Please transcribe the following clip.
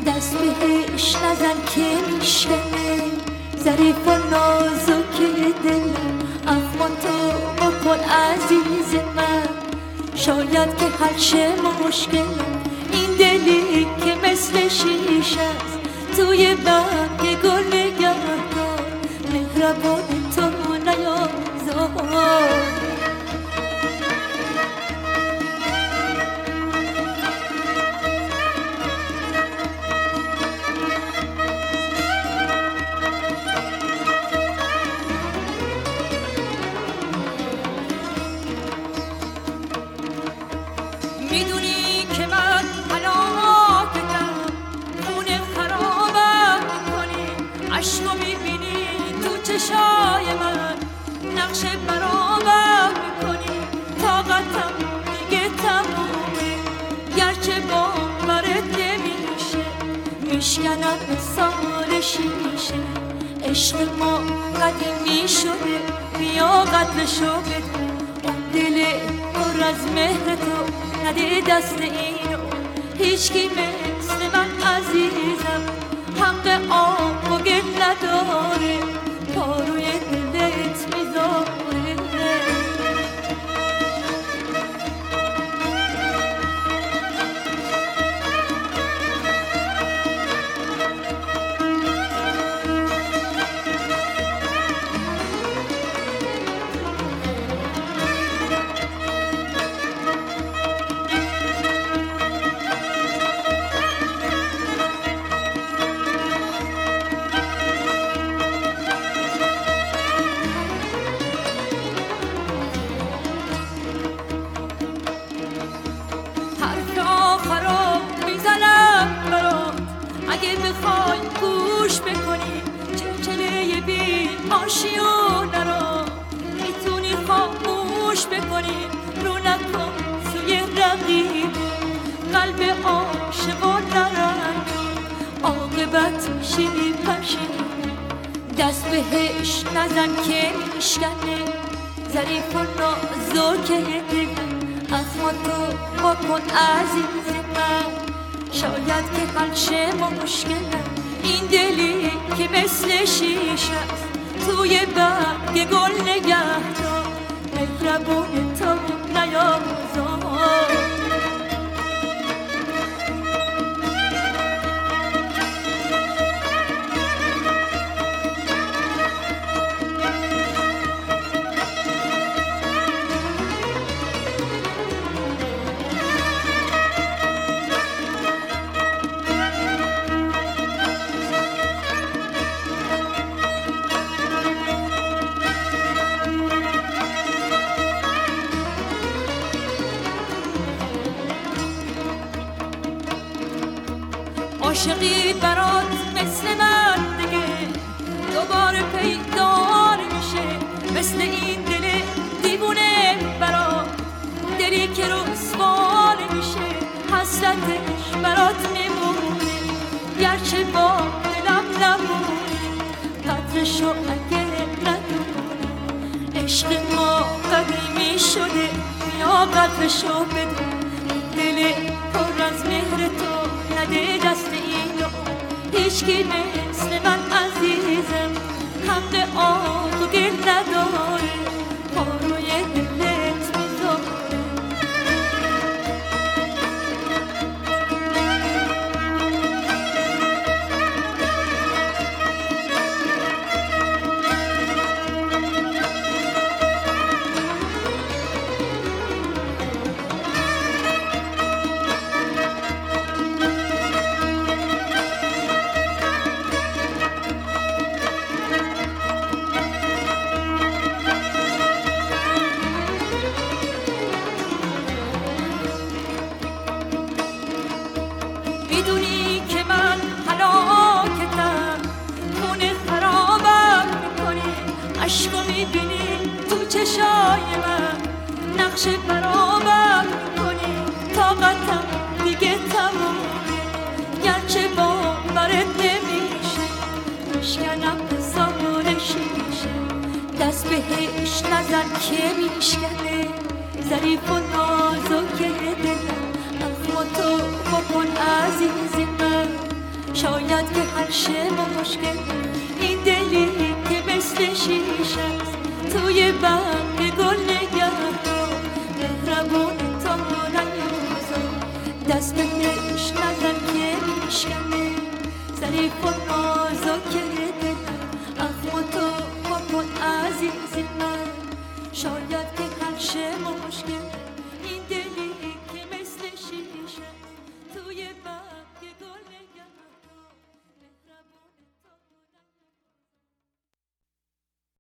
دست بهش نزن که میشکنه ظریف و نازک دلم، اما تو بکن عزیز من، شاید که حل شه مشکلم. این دلی که مثل شیشه است توی برگ گل نگهدار، مهربان تو نیازار. میدونی که من هلاکتم، خونه خرابم میکنی، عشقو میبینی تو چشای من، نقش برابر میکنی، طاقتم دیگه تمومه، گرچه باورت نمیشه، میشکنم مثال شیشه. عشق ما قدیمی شده، بیا قدرشو بده، اون دل پر از مهر تو نده دست اینو، هیچکی مثل من عزیزم حق آب و گل نداره، پاروی دلت میذاره. اگه بخوای گوش بکنی چلچله بی آشیونه رو، میتونی خاموش بکنی، رو نکن سوی رقیب، قلب عاشقان نرنگ، عاقبت میشی پشیمون. دست بهش نزن که میشکنه ظریف و نازک دلم، اما تو بکن عزیز من، شاید که حل شه مشکلم. این دلی که مثل شیشه است توی برگ گل نگهدار، مهربون تو نیازار. عاشقی برات مثل من دیگه دوباره پیدا نمیشه، مثل این دل دیوونه برات، دلی که رسوا نمیشه، حسرتش برات میمونه، گرچه با دلم نمونه، قدرشو اگه ندونه. عشق ما قدیمی شده، یا قدرشو بده، دل پر از مهر تو نده دست اینو، هیچکی مثل من عزیزم حق آب و گل نداره، پاروی دلت میذاره. میدونی که من هلاکتم، خونه خرابم میکنی، عشقو میبینی تو چشای من، نقش برابر میکنی، طاقتم دیگه تمومه، گرچه باورت نمیشه، میشکنم مثال شیشه. دست بهش نزن که میشکنه ظریف و نازک دلم، اما تو بکن عزیز من، شاید که هر شه مشکل این دلی که مثل شیشه است توی برگ گل نگه دار مهربون تا نیازار دست بهش نزن که میشکنه ظریف و نازکه